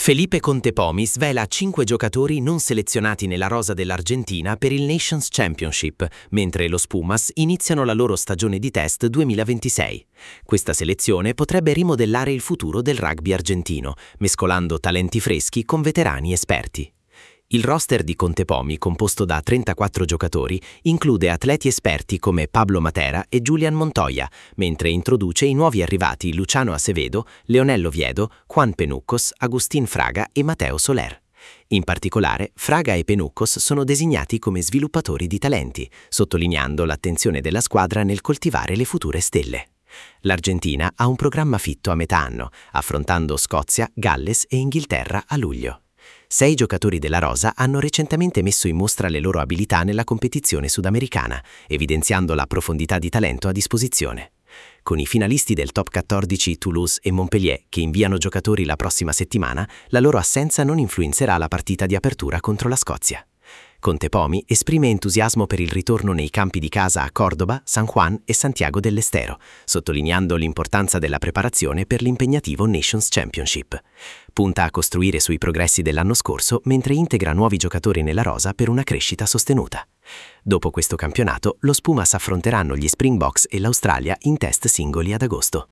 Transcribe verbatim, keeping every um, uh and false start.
Felipe Contepomi svela cinque giocatori non selezionati nella rosa dell'Argentina per il Nations Championship, mentre los Pumas iniziano la loro stagione di test duemilaventisei. Questa selezione potrebbe rimodellare il futuro del rugby argentino, mescolando talenti freschi con veterani esperti. Il roster di Contepomi, composto da trentaquattro giocatori, include atleti esperti come Pablo Matera e Julian Montoya, mentre introduce i nuovi arrivati Luciano Acevedo, Leonel Oviedo, Juan Penuccos, Agustín Fraga e Mateo Soler. In particolare, Fraga e Penuccos sono designati come sviluppatori di talenti, sottolineando l'attenzione della squadra nel coltivare le future stelle. L'Argentina ha un programma fitto a metà anno, affrontando Scozia, Galles e Inghilterra a luglio. Sei giocatori della rosa hanno recentemente messo in mostra le loro abilità nella competizione sudamericana, evidenziando la profondità di talento a disposizione. Con i finalisti del top quattordici Toulouse e Montpellier che inviano giocatori la prossima settimana, la loro assenza non influenzerà la partita di apertura contro la Scozia. Contepomi esprime entusiasmo per il ritorno nei campi di casa a Córdoba, San Juan e Santiago del Estero, sottolineando l'importanza della preparazione per l'impegnativo Nations Championship. Punta a costruire sui progressi dell'anno scorso mentre integra nuovi giocatori nella rosa per una crescita sostenuta. Dopo questo campionato, los Pumas affronteranno gli Springboks e l'Australia in test singoli ad agosto.